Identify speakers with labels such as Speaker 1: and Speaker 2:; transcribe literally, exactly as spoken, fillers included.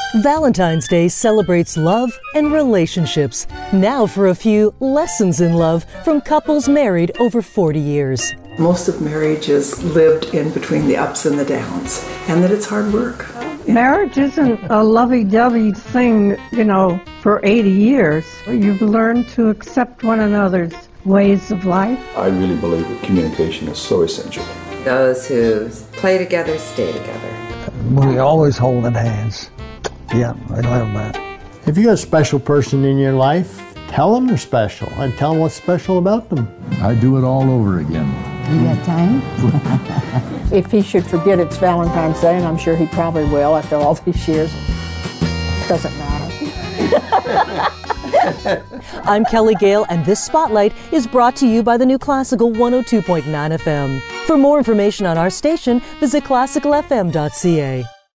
Speaker 1: Valentine's Day celebrates love and relationships. Now for a few lessons in love from couples married over forty years.
Speaker 2: Most of marriage is lived in between the ups and the downs, and that it's hard work.
Speaker 3: Marriage isn't a lovey-dovey thing, you know, for eighty years. You've learned to accept one another's ways of life.
Speaker 4: I really believe that communication is so essential.
Speaker 5: Those who play together stay together.
Speaker 6: We always holding hands. Yeah, I love that.
Speaker 7: If you got a special person in your life, tell them they're special and tell them what's special about them.
Speaker 8: I do it all over again.
Speaker 9: You got time? If he should forget it's Valentine's Day, and I'm sure he probably will after all these years, it doesn't matter.
Speaker 1: I'm Kelly Gale, and this Spotlight is brought to you by the New Classical one oh two point nine F M. For more information on our station, visit classical f m dot c a.